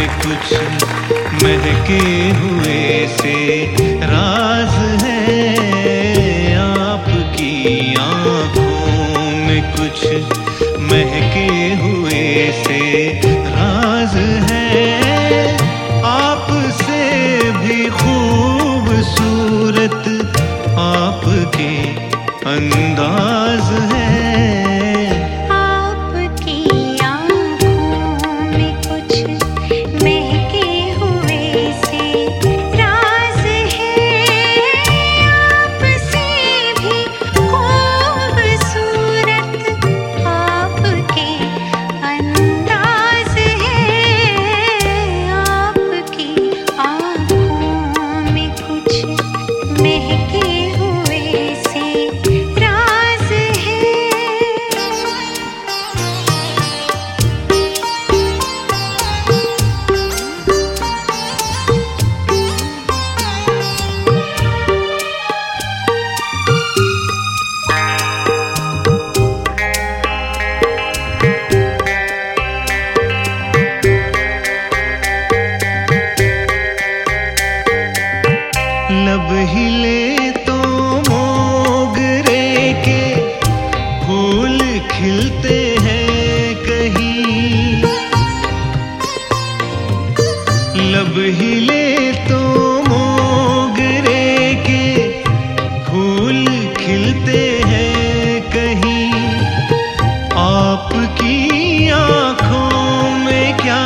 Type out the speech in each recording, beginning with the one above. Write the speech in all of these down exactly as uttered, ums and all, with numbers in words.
कुछ महके हुए से राज है। आपकी आँखों में कुछ महके हुए से राज है। आपसे भी खूबसूरत आपके अंदाज है। लब हिले तो मोगरे के फूल खिलते हैं कहीं। लब हिले तो मोगरे के फूल खिलते हैं कहीं। आपकी आँखों में क्या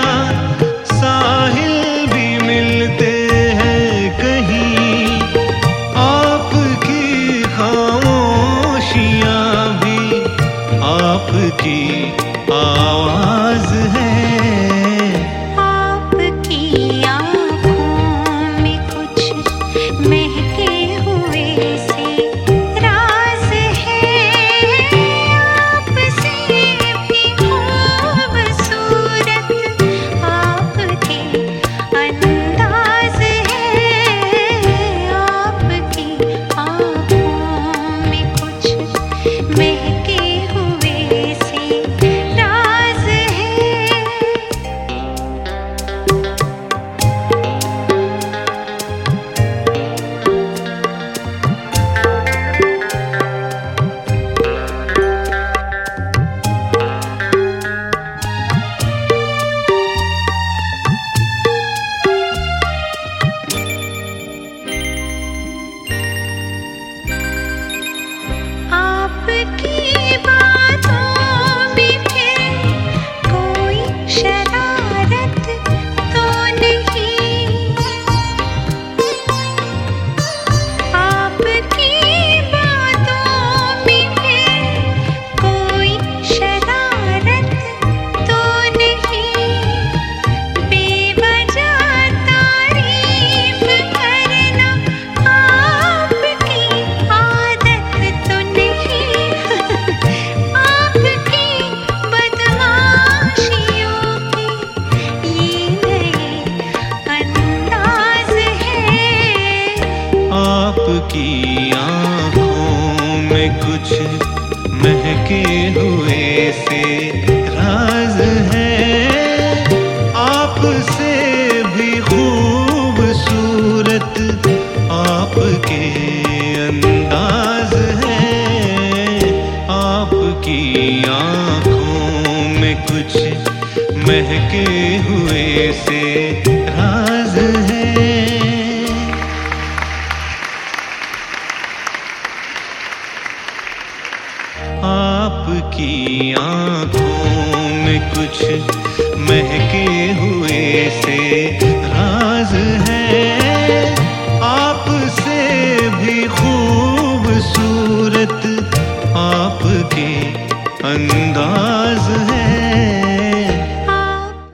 साहिल भी मिलते हैं कहीं। आपकी आवाज है। आपकी आँखों में कुछ महके हुए से राज है। आपसे भी खूबसूरत आपके अंदाज है। आपकी आँखों में कुछ महके आपकी आँखों में कुछ महके हुए से राज है। आपसे भी खूबसूरत आपके अंदाज है। आपकी आँखों में कुछ महके हुए से राज है। आपकी आँखों में कुछ महके हुए से राज है। आपसे भी खूबसूरत आपके अंदाज